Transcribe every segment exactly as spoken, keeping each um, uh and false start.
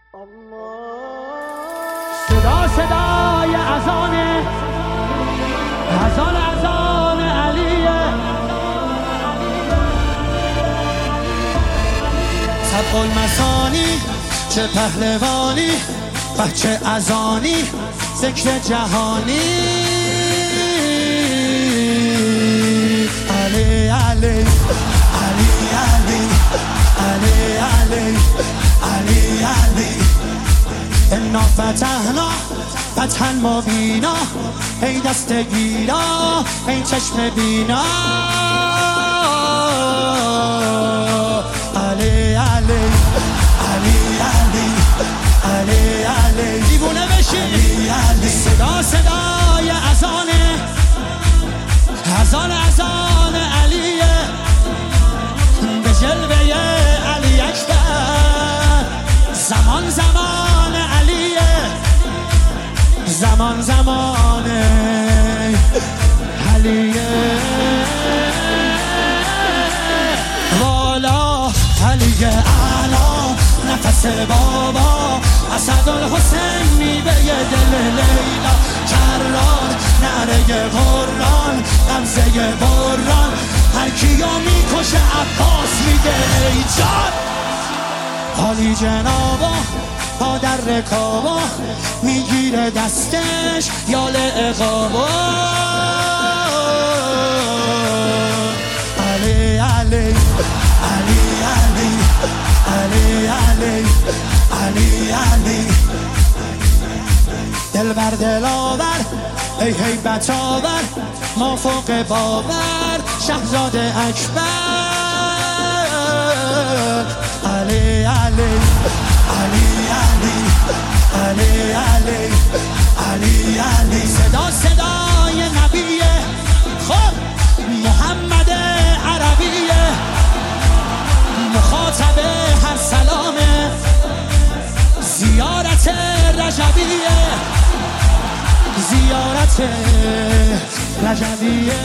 صدا صدای اذان اذان اذان علیه، سبق المثانی چه پهلوانی، بچه اذانی ذکر جهانی. علی علی علی علی علی علی علی علی انا فتحنا فتحا مبینا، ای دست گیرا ای چشم بینا. علی علی علی علی علی علی دیوونه بشی. صدا صدای اذانه اذان اذان علیه، به جلوه علی اکبر. زمان زمان علیه، زمان زمان علیه. والا علی اعلا نفس بابا، اسدالحسین میوه دل لیلا. کرار نره قرآن غمزه بران، هر کیو میکشه عباس میگه ای جان. حالی جنابا پا در رکابا، میگیره دستش یال اقابا. علی علی علی علی علی علی علی علی دل بر دلاور ای هیبت آور، ما فوق باور شهزاده اکبر. علی علی علی علی علی علی علی علی صدا صدای نبیه، خب محمد عربیه، مخاطب هر سلامه، زیارت رجبیه، زیارت رجبیه.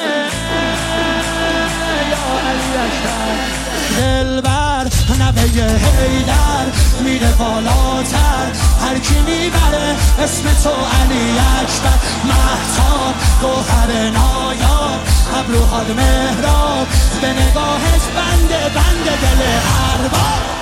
یا علی اکبر دلبر نبه حیدر میره بالاتر، هر کی میبره اسم تو علی اکبر. مهتاب گوهر نایاب، ابروهات مهراب، به نگاهش بنده بنده دل ارباب.